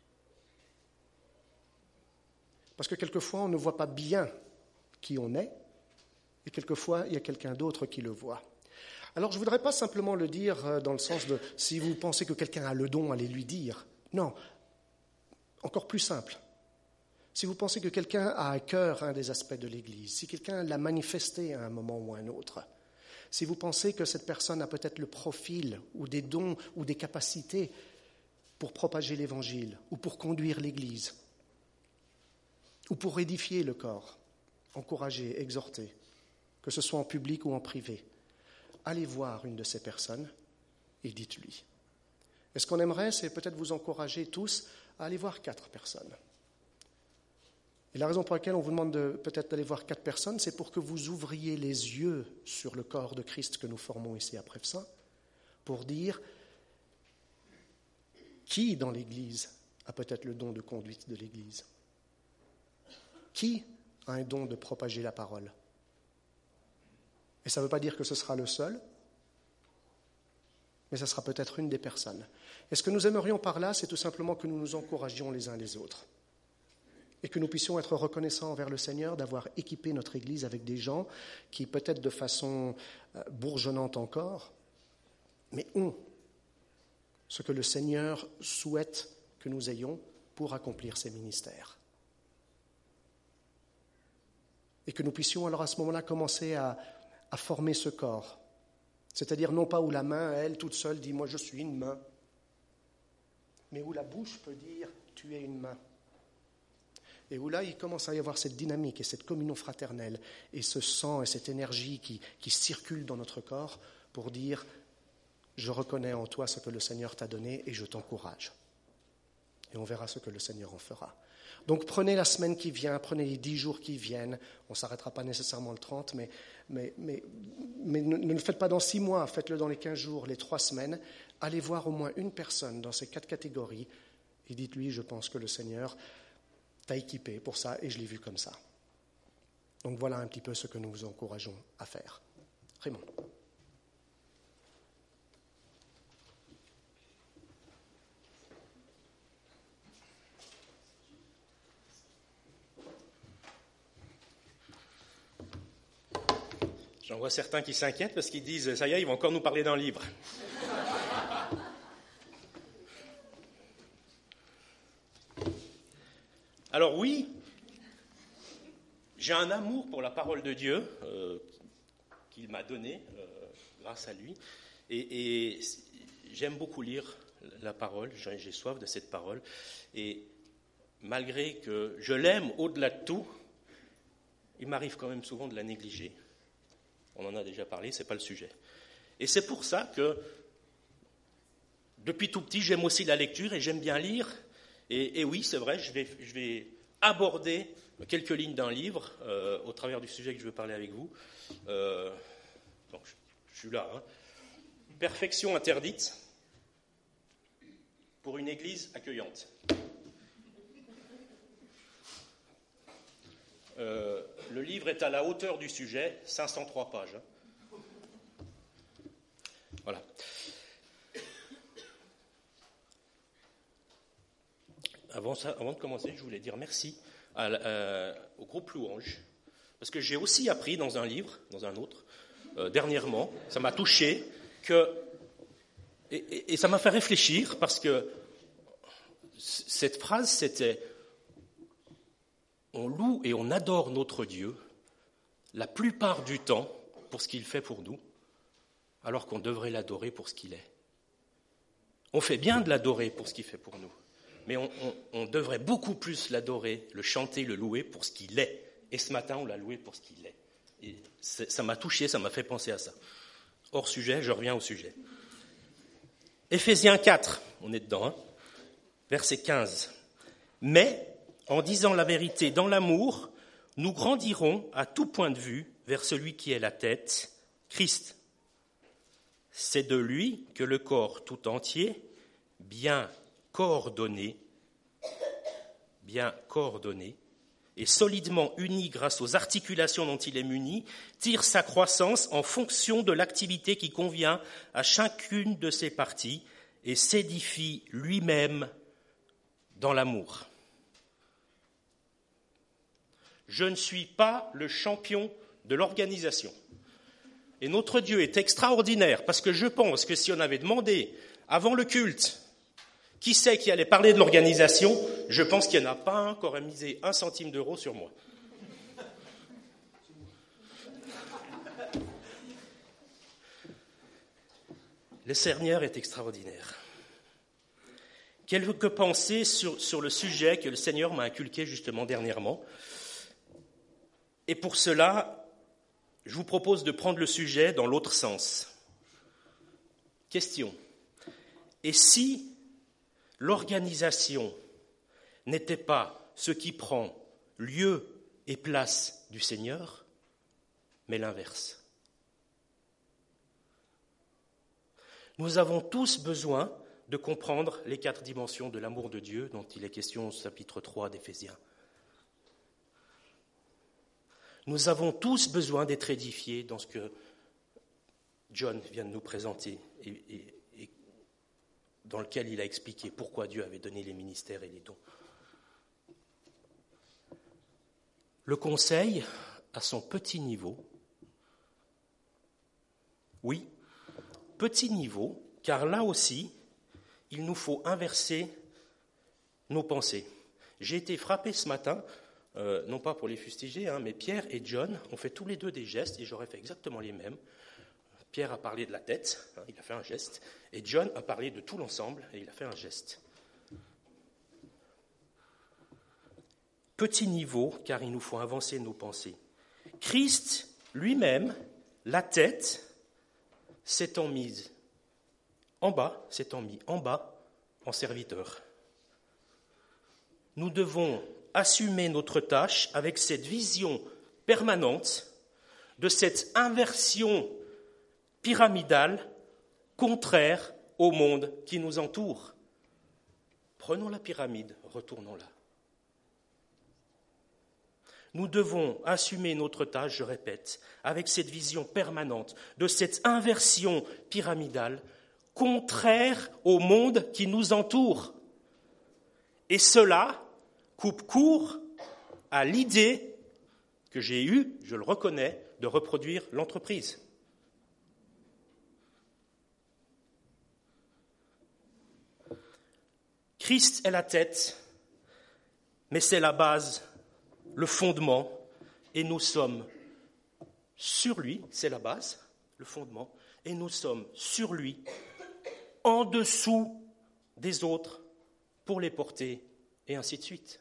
Speaker 2: Parce que quelquefois, on ne voit pas bien qui on est, et quelquefois, il y a quelqu'un d'autre qui le voit. Alors, je ne voudrais pas simplement le dire dans le sens de « si vous pensez que quelqu'un a le don, allez lui dire ». Non, encore plus simple. Si vous pensez que quelqu'un a à cœur un des aspects de l'Église, si quelqu'un l'a manifesté à un moment ou à un autre, si vous pensez que cette personne a peut-être le profil ou des dons ou des capacités pour propager l'Évangile ou pour conduire l'Église ou pour édifier le corps, encourager, exhorter, que ce soit en public ou en privé, allez voir une de ces personnes et dites-lui. Et ce qu'on aimerait, c'est peut-être vous encourager tous à aller voir 4 personnes. Et la raison pour laquelle on vous demande peut-être d'aller voir 4 personnes, c'est pour que vous ouvriez les yeux sur le corps de Christ que nous formons ici à Prefsaint, pour dire Qui dans l'Église a peut-être le don de conduite de l'Église? Qui a un don de propager la parole? Et ça ne veut pas dire que ce sera le seul, mais ça sera peut-être une des personnes. Et ce que nous aimerions par là, c'est tout simplement que nous nous encouragions les uns les autres et que nous puissions être reconnaissants envers le Seigneur d'avoir équipé notre Église avec des gens qui, peut-être de façon bourgeonnante encore, mais ont ce que le Seigneur souhaite que nous ayons pour accomplir ces ministères. Et que nous puissions alors à ce moment-là commencer à former ce corps. C'est-à-dire non pas où la main, elle, toute seule, dit « moi je suis une main », mais où la bouche peut dire « tu es une main ». Et où là, il commence à y avoir cette dynamique et cette communion fraternelle et ce sang et cette énergie qui circule dans notre corps pour dire « je reconnais en toi ce que le Seigneur t'a donné et je t'encourage ». Et on verra ce que le Seigneur en fera. Donc prenez la semaine qui vient, prenez les 10 jours qui viennent. On ne s'arrêtera pas nécessairement le 30, mais ne le faites pas dans 6 mois, faites-le dans les 15 jours, les 3 semaines. Allez voir au moins une personne dans ces 4 catégories et dites-lui, je pense que le Seigneur t'a équipé pour ça et je l'ai vu comme ça. Donc voilà un petit peu ce que nous vous encourageons à faire. Raymond.
Speaker 3: J'en vois certains qui s'inquiètent parce qu'ils disent « ça y est, ils vont encore nous parler d'un livre ». Alors oui, j'ai un amour pour la parole de Dieu qu'il m'a donnée grâce à lui. Et j'aime beaucoup lire la parole, j'ai soif de cette parole. Et malgré que je l'aime au-delà de tout, il m'arrive quand même souvent de la négliger. On en a déjà parlé, ce n'est pas le sujet. Et c'est pour ça que, depuis tout petit, j'aime aussi la lecture et j'aime bien lire. Et oui, c'est vrai, je vais aborder quelques lignes d'un livre au travers du sujet que je veux parler avec vous. Donc, je suis là. Perfection interdite pour une église accueillante. Le livre est à la hauteur du sujet, 503 pages. Voilà. Avant de commencer, je voulais dire merci au groupe Louange, parce que j'ai aussi appris dans un livre, dans un autre, dernièrement, ça m'a touché, et ça m'a fait réfléchir, parce que cette phrase, c'était « On loue et on adore notre Dieu la plupart du temps pour ce qu'il fait pour nous, alors qu'on devrait l'adorer pour ce qu'il est. » On fait bien de l'adorer pour ce qu'il fait pour nous, mais on devrait beaucoup plus l'adorer, le chanter, le louer pour ce qu'il est. Et ce matin, on l'a loué pour ce qu'il est. Et ça m'a touché, ça m'a fait penser à ça. Hors sujet, je reviens au sujet. Éphésiens 4, on est dedans, verset 15. « Mais, en disant la vérité dans l'amour, nous grandirons à tout point de vue vers celui qui est la tête, Christ. C'est de lui que le corps tout entier, bien coordonné et solidement uni grâce aux articulations dont il est muni, tire sa croissance en fonction de l'activité qui convient à chacune de ses parties et s'édifie lui-même dans l'amour. Je ne suis pas le champion de l'organisation. Et notre Dieu est extraordinaire parce que je pense que si on avait demandé avant le culte qui c'est qui allait parler de l'organisation, je pense qu'il n'y en a pas un qui aurait misé 1 centime d'euro sur moi. Le Seigneur est extraordinaire. Quelques pensées sur le sujet que le Seigneur m'a inculqué justement dernièrement. Et pour cela, je vous propose de prendre le sujet dans l'autre sens. Question. Et si l'organisation n'était pas ce qui prend lieu et place du Seigneur, mais l'inverse? Nous avons tous besoin de comprendre les 4 dimensions de l'amour de Dieu dont il est question au chapitre 3 d'Éphésiens. Nous avons tous besoin d'être édifiés dans ce que John vient de nous présenter et dans lequel il a expliqué pourquoi Dieu avait donné les ministères et les dons. Le conseil, à son petit niveau, oui, petit niveau, car là aussi, il nous faut inverser nos pensées. J'ai été frappé ce matin, non pas pour les fustiger, mais Pierre et John ont fait tous les deux des gestes, et j'aurais fait exactement les mêmes. Pierre a parlé de la tête, il a fait un geste, et John a parlé de tout l'ensemble, et il a fait un geste. Petit niveau, car il nous faut avancer nos pensées. Christ lui-même, la tête, s'étant mis en bas en serviteur. Nous devons assumer notre tâche avec cette vision permanente de cette inversion pyramidale contraire au monde qui nous entoure. Prenons la pyramide, retournons-la. Nous devons assumer notre tâche, je répète, avec cette vision permanente de cette inversion pyramidale contraire au monde qui nous entoure. Et cela coupe court à l'idée que j'ai eue, je le reconnais, de reproduire l'entreprise. Christ est la tête, mais c'est la base, le fondement, et nous sommes sur lui, c'est la base, le fondement, et nous sommes sur lui, en dessous des autres, pour les porter, et ainsi de suite.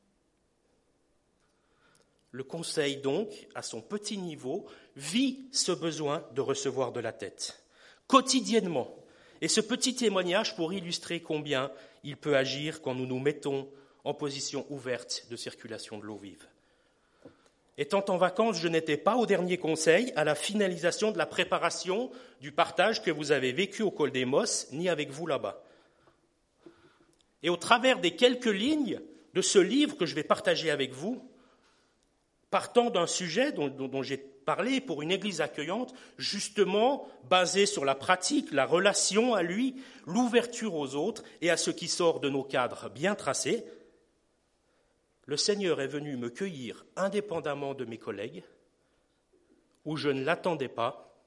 Speaker 3: Le conseil, donc, à son petit niveau, vit ce besoin de recevoir de la tête, quotidiennement. Et ce petit témoignage pour illustrer combien il peut agir quand nous nous mettons en position ouverte de circulation de l'eau vive. Étant en vacances, je n'étais pas au dernier conseil, à la finalisation de la préparation du partage que vous avez vécu au Col des Mosses, ni avec vous là-bas. Et au travers des quelques lignes de ce livre que je vais partager avec vous, partant d'un sujet dont j'ai parlé pour une église accueillante, justement basé sur la pratique, la relation à lui, l'ouverture aux autres et à ce qui sort de nos cadres bien tracés, le Seigneur est venu me cueillir indépendamment de mes collègues, où je ne l'attendais pas,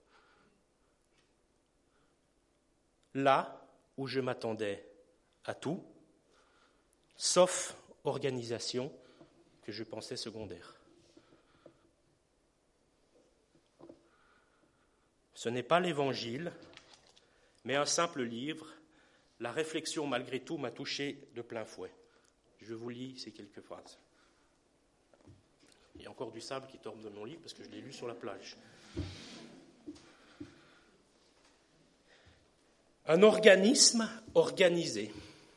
Speaker 3: là où je m'attendais à tout, sauf organisation que je pensais secondaire. Ce n'est pas l'Évangile, mais un simple livre. La réflexion, malgré tout, m'a touché de plein fouet. Je vous lis ces quelques phrases. Il y a encore du sable qui tombe de mon livre parce que je l'ai lu sur la plage. Un organisme organisé.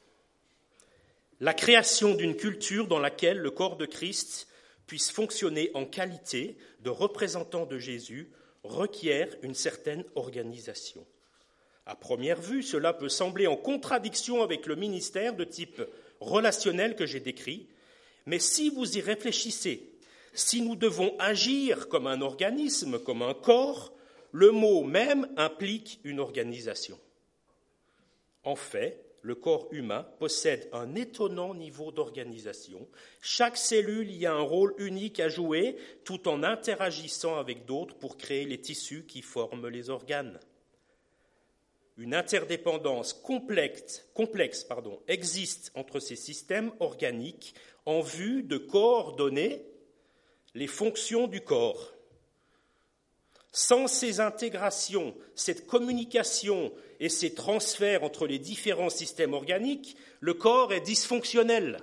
Speaker 3: La création d'une culture dans laquelle le corps de Christ puisse fonctionner en qualité de représentant de Jésus requiert une certaine organisation. À première vue, cela peut sembler en contradiction avec le ministère de type relationnel que j'ai décrit, mais si vous y réfléchissez, si nous devons agir comme un organisme, comme un corps, le mot même implique une organisation. En fait, le corps humain possède un étonnant niveau d'organisation. Chaque cellule y a un rôle unique à jouer, tout en interagissant avec d'autres pour créer les tissus qui forment les organes. Une interdépendance complexe existe entre ces systèmes organiques en vue de coordonner les fonctions du corps. Sans ces intégrations, cette communication et ces transferts entre les différents systèmes organiques, le corps est dysfonctionnel.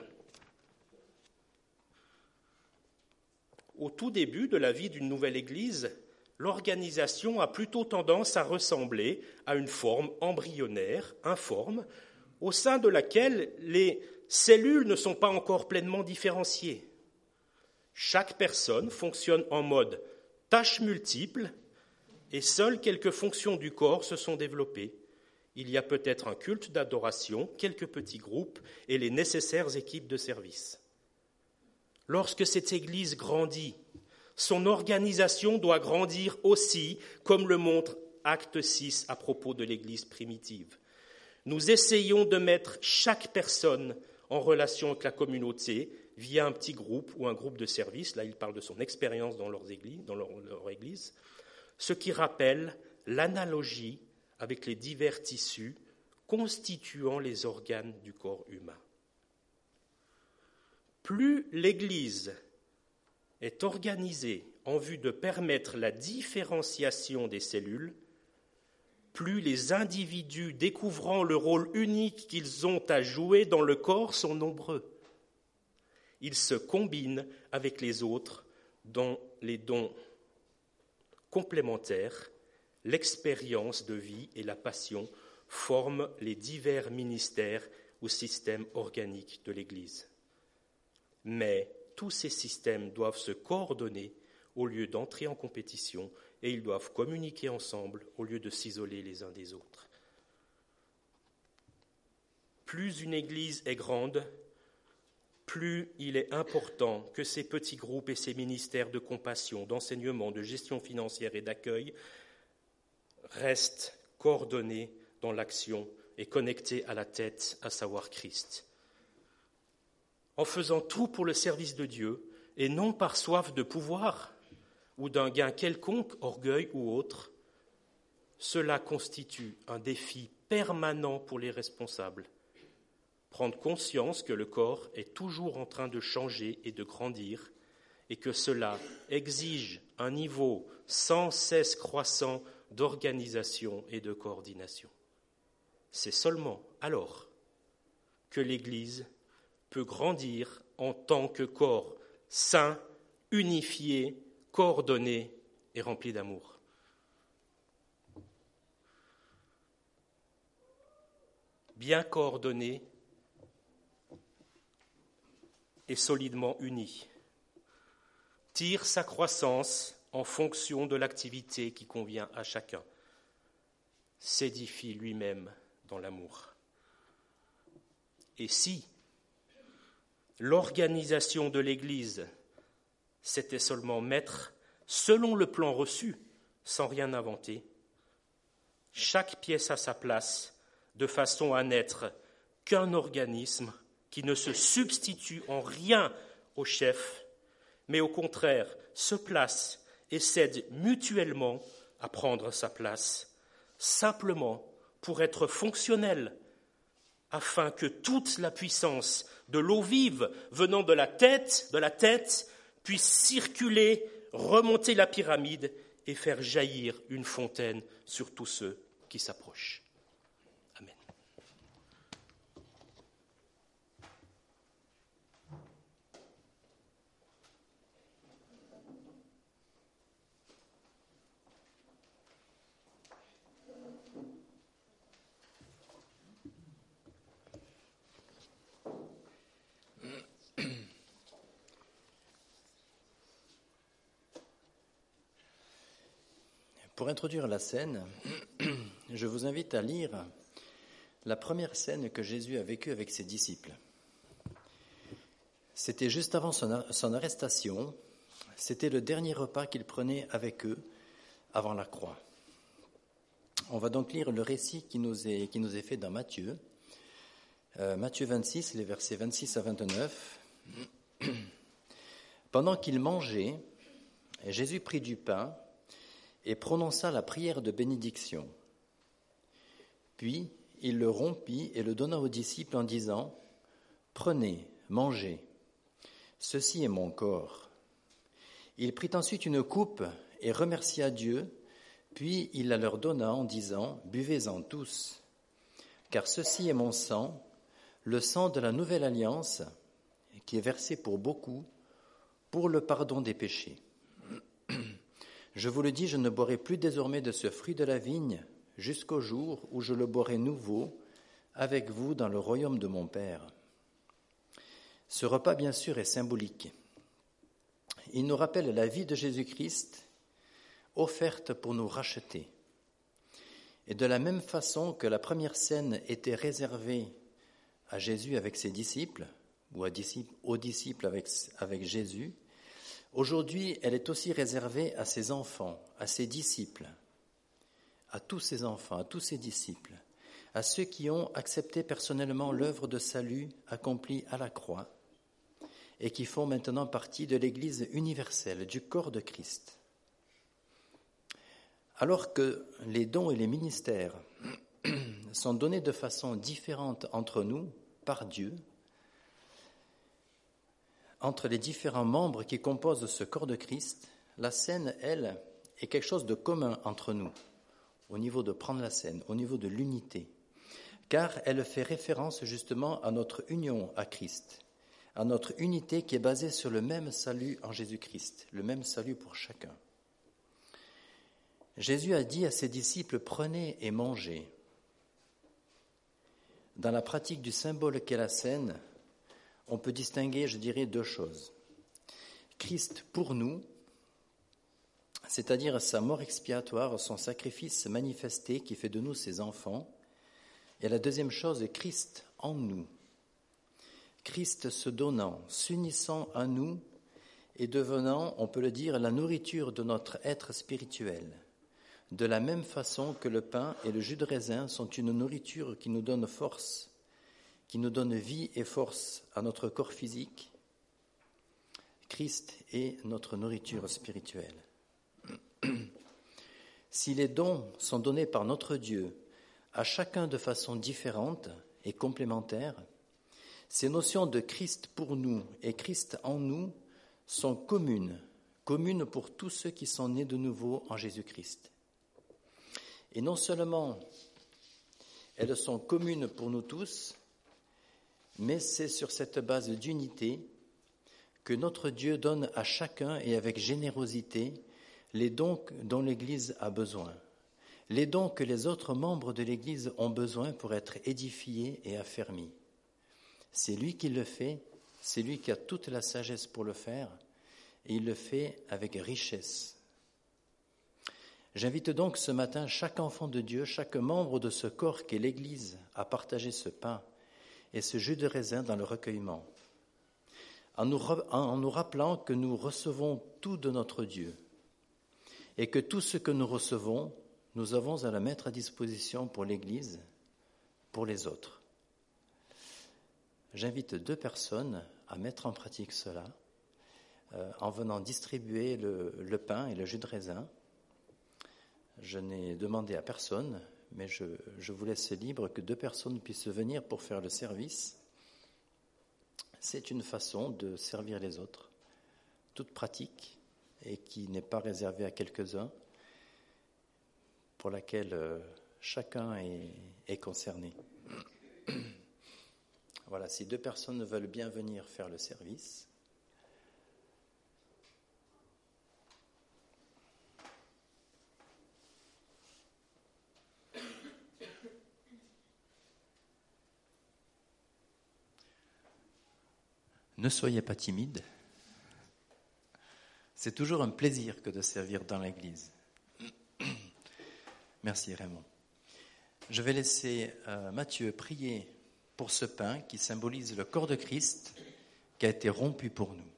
Speaker 3: Au tout début de la vie d'une nouvelle Église, l'organisation a plutôt tendance à ressembler à une forme embryonnaire, informe, au sein de laquelle les cellules ne sont pas encore pleinement différenciées. Chaque personne fonctionne en mode tâches multiples et seules quelques fonctions du corps se sont développées. Il y a peut-être un culte d'adoration, quelques petits groupes et les nécessaires équipes de service. Lorsque cette Église grandit, son organisation doit grandir aussi, comme le montre Acte 6 à propos de l'Église primitive. Nous essayons de mettre chaque personne en relation avec la communauté via un petit groupe ou un groupe de service. Là, il parle de son expérience dans leur église, ce qui rappelle l'analogie avec les divers tissus constituant les organes du corps humain. Plus l'Église est organisée en vue de permettre la différenciation des cellules, plus les individus découvrant le rôle unique qu'ils ont à jouer dans le corps sont nombreux. Ils se combinent avec les autres dans les dons complémentaires. L'expérience de vie et la passion forment les divers ministères ou systèmes organiques de l'Église. Mais tous ces systèmes doivent se coordonner au lieu d'entrer en compétition et ils doivent communiquer ensemble au lieu de s'isoler les uns des autres. Plus une Église est grande, plus il est important que ces petits groupes et ces ministères de compassion, d'enseignement, de gestion financière et d'accueil restent coordonnés dans l'action et connectés à la tête, à savoir Christ. En faisant tout pour le service de Dieu et non par soif de pouvoir ou d'un gain quelconque, orgueil ou autre, cela constitue un défi permanent pour les responsables. Prendre conscience que le corps est toujours en train de changer et de grandir et que cela exige un niveau sans cesse croissant d'organisation et de coordination. C'est seulement alors que l'Église peut grandir en tant que corps sain, unifié, coordonné et rempli d'amour. Bien coordonné et solidement uni, tire sa croissance en fonction de l'activité qui convient à chacun, s'édifie lui-même dans l'amour. Et si l'organisation de l'Église, c'était seulement mettre, selon le plan reçu, sans rien inventer, chaque pièce à sa place, de façon à n'être qu'un organisme qui ne se substitue en rien au chef, mais au contraire se place et s'aide mutuellement à prendre sa place, simplement pour être fonctionnel, afin que toute la puissance de l'eau vive venant de la tête puisse circuler, remonter la pyramide et faire jaillir une fontaine sur tous ceux qui s'approchent. Amen.
Speaker 4: Pour introduire la scène, je vous invite à lire la première scène que Jésus a vécue avec ses disciples. C'était juste avant son arrestation, c'était le dernier repas qu'il prenait avec eux avant la croix. On va donc lire le récit qui nous est fait dans Matthieu. Matthieu 26, les versets 26 à 29. Pendant qu'il mangeait, Jésus prit du pain et prononça la prière de bénédiction. Puis il le rompit et le donna aux disciples en disant : « Prenez, mangez, ceci est mon corps. » Il prit ensuite une coupe et remercia Dieu, puis il la leur donna en disant : « Buvez-en tous, car ceci est mon sang, le sang de la nouvelle alliance, qui est versé pour beaucoup, pour le pardon des péchés. Je vous le dis, je ne boirai plus désormais de ce fruit de la vigne jusqu'au jour où je le boirai nouveau avec vous dans le royaume de mon Père. » Ce repas, bien sûr, est symbolique. Il nous rappelle la vie de Jésus-Christ offerte pour nous racheter. Et de la même façon que la première scène était réservée à Jésus avec ses disciples, ou aux disciples avec Jésus, aujourd'hui elle est aussi réservée à ses enfants, à ses disciples, à tous ses enfants, à tous ses disciples, à ceux qui ont accepté personnellement l'œuvre de salut accomplie à la croix et qui font maintenant partie de l'Église universelle, du corps de Christ. Alors que les dons et les ministères sont donnés de façon différente entre nous, par Dieu, entre les différents membres qui composent ce corps de Christ, la scène, elle, est quelque chose de commun entre nous, au niveau de prendre la scène, au niveau de l'unité, car elle fait référence justement à notre union à Christ, à notre unité qui est basée sur le même salut en Jésus-Christ, le même salut pour chacun. Jésus a dit à ses disciples « Prenez et mangez ». Dans la pratique du symbole qu'est la scène, on peut distinguer, je dirais, deux choses. Christ pour nous, c'est-à-dire sa mort expiatoire, son sacrifice manifesté qui fait de nous ses enfants. Et la deuxième chose, Christ en nous. Christ se donnant, s'unissant à nous et devenant, on peut le dire, la nourriture de notre être spirituel. De la même façon que le pain et le jus de raisin sont une nourriture qui nous donne force, qui nous donne vie et force à notre corps physique, Christ est notre nourriture spirituelle. Si les dons sont donnés par notre Dieu à chacun de façon différente et complémentaire, ces notions de Christ pour nous et Christ en nous sont communes pour tous ceux qui sont nés de nouveau en Jésus-Christ. Et non seulement elles sont communes pour nous tous, mais c'est sur cette base d'unité que notre Dieu donne à chacun et avec générosité les dons dont l'Église a besoin, les dons que les autres membres de l'Église ont besoin pour être édifiés et affermis. C'est lui qui le fait, c'est lui qui a toute la sagesse pour le faire, et il le fait avec richesse. J'invite donc ce matin chaque enfant de Dieu, chaque membre de ce corps qu'est l'Église à partager ce pain et ce jus de raisin dans le recueillement, en nous rappelant que nous recevons tout de notre Dieu et que tout ce que nous recevons, nous avons à le mettre à disposition pour l'Église, pour les autres. J'invite 2 personnes à mettre en pratique cela en venant distribuer le pain et le jus de raisin. Je n'ai demandé à personne, mais je vous laisse libre que 2 personnes puissent venir pour faire le service. C'est une façon de servir les autres, toute pratique et qui n'est pas réservée à quelques-uns, pour laquelle chacun est concerné. Voilà, si 2 personnes veulent bien venir faire le service. Ne soyez pas timides. C'est toujours un plaisir que de servir dans l'Église. Merci Raymond. Je vais laisser Mathieu prier pour ce pain qui symbolise le corps de Christ qui a été rompu pour nous.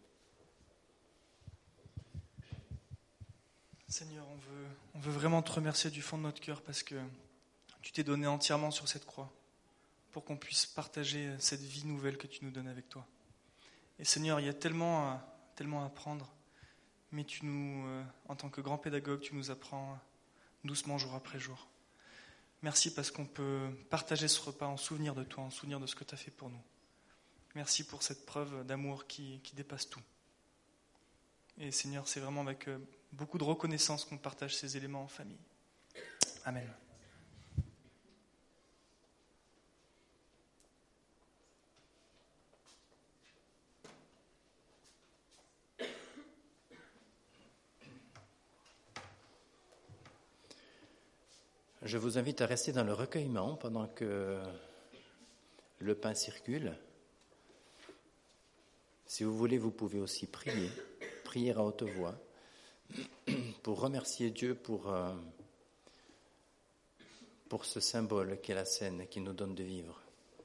Speaker 5: Seigneur, on veut vraiment te remercier du fond de notre cœur parce que tu t'es donné entièrement sur cette croix pour qu'on puisse partager cette vie nouvelle que tu nous donnes avec toi. Et Seigneur, il y a tellement à apprendre, mais tu nous, en tant que grand pédagogue, tu nous apprends doucement jour après jour. Merci parce qu'on peut partager ce repas en souvenir de toi, en souvenir de ce que tu as fait pour nous. Merci pour cette preuve d'amour qui dépasse tout. Et Seigneur, c'est vraiment avec beaucoup de reconnaissance qu'on partage ces éléments en famille. Amen.
Speaker 4: Je vous invite à rester dans le recueillement pendant que le pain circule. Si vous voulez, vous pouvez aussi prier à haute voix pour remercier Dieu pour pour ce symbole qu'est la scène qui nous donne de vivre.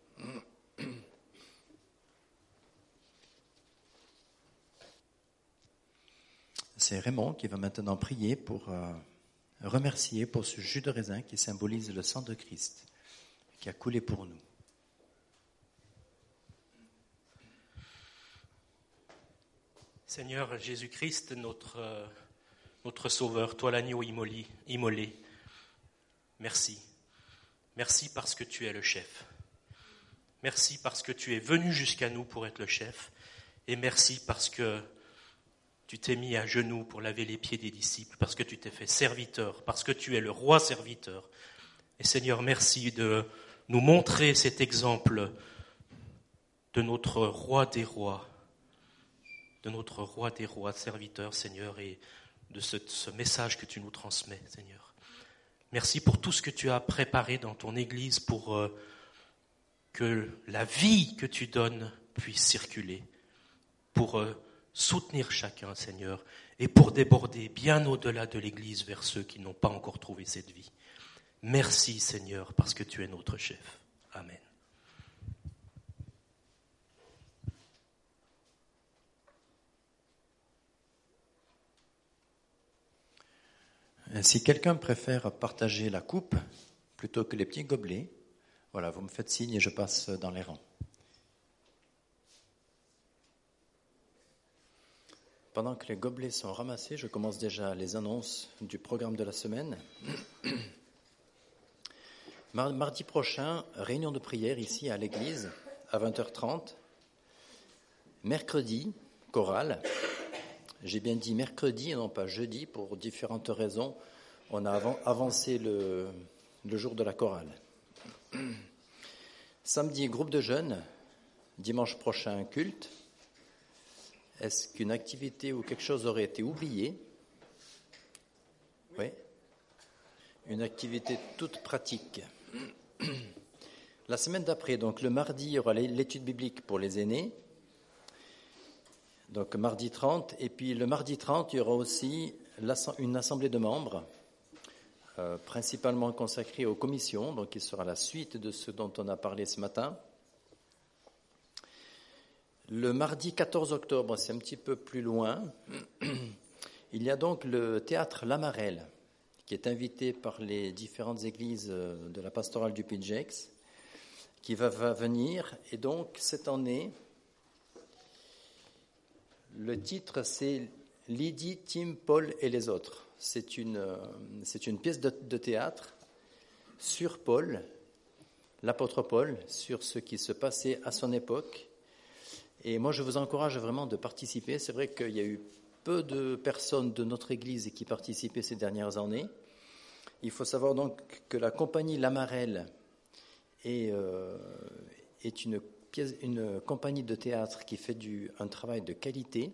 Speaker 4: C'est Raymond qui va maintenant prier pour remercier pour ce jus de raisin qui symbolise le sang de Christ qui a coulé pour nous.
Speaker 3: Seigneur Jésus-Christ, notre Sauveur, toi l'agneau immolé, merci. Merci parce que tu es le chef. Merci parce que tu es venu jusqu'à nous pour être le chef. Et merci parce que tu t'es mis à genoux pour laver les pieds des disciples, parce que tu t'es fait serviteur, parce que tu es le roi serviteur. Et Seigneur, merci de nous montrer cet exemple de notre roi des rois, serviteur, Seigneur, et de ce message que tu nous transmets, Seigneur. Merci pour tout ce que tu as préparé dans ton Église pour que la vie que tu donnes puisse circuler, pour soutenir chacun, Seigneur, et pour déborder bien au-delà de l'Église vers ceux qui n'ont pas encore trouvé cette vie. Merci, Seigneur, parce que tu es notre chef. Amen.
Speaker 4: Si quelqu'un préfère partager la coupe plutôt que les petits gobelets, voilà, vous me faites signe et je passe dans les rangs. Pendant que les gobelets sont ramassés, je commence déjà les annonces du programme de la semaine. Mardi prochain, réunion de prière ici à l'église à 20h30. Mercredi, chorale. J'ai bien dit mercredi et non pas jeudi pour différentes raisons. On a avancé le jour de la chorale. Samedi, groupe de jeunes. Dimanche prochain, culte. Est-ce qu'une activité ou quelque chose aurait été oublié? Oui. Une activité toute pratique. La semaine d'après, donc le mardi, il y aura l'étude biblique pour les aînés. Donc mardi 30. Et puis le mardi 30, il y aura aussi une assemblée de membres, principalement consacrée aux commissions, donc qui sera la suite de ce dont on a parlé ce matin. Le mardi 14 octobre, c'est un petit peu plus loin, il y a donc le théâtre Lamarelle, qui est invité par les différentes églises de la pastorale du Pays-de-Gex, qui va venir. Et donc, cette année, le titre, c'est « Lydie, Tim, Paul et les autres ». C'est une pièce de théâtre sur Paul, l'apôtre Paul, sur ce qui se passait à son époque. Et moi, je vous encourage vraiment de participer. C'est vrai qu'il y a eu peu de personnes de notre Église qui participaient ces dernières années. Il faut savoir donc que la compagnie Lamarelle est une compagnie de théâtre qui fait un travail de qualité,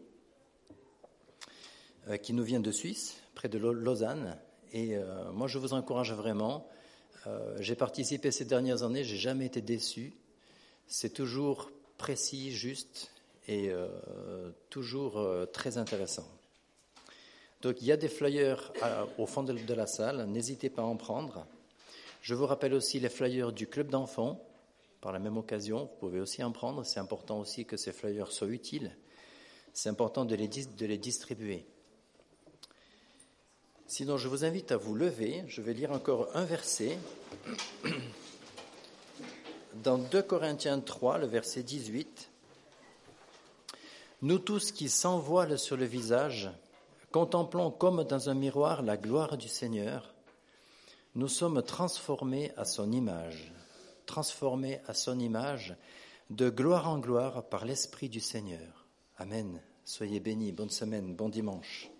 Speaker 4: qui nous vient de Suisse, près de Lausanne. Et moi, je vous encourage vraiment. J'ai participé ces dernières années, j'ai jamais été déçu. C'est toujours précis, juste et toujours très intéressant. Donc il y a des flyers au fond de la salle, n'hésitez pas à en prendre. Je vous rappelle aussi les flyers du club d'enfants. Par la même occasion, vous pouvez aussi en prendre. C'est important aussi que ces flyers soient utiles. C'est important de les distribuer. Sinon, je vous invite à vous lever. Je vais lire encore un verset. Dans 2 Corinthiens 3, le verset 18, « Nous tous qui sans voile sur le visage, contemplons comme dans un miroir la gloire du Seigneur, nous sommes transformés à son image, de gloire en gloire par l'Esprit du Seigneur. » Amen. Soyez bénis. Bonne semaine. Bon dimanche.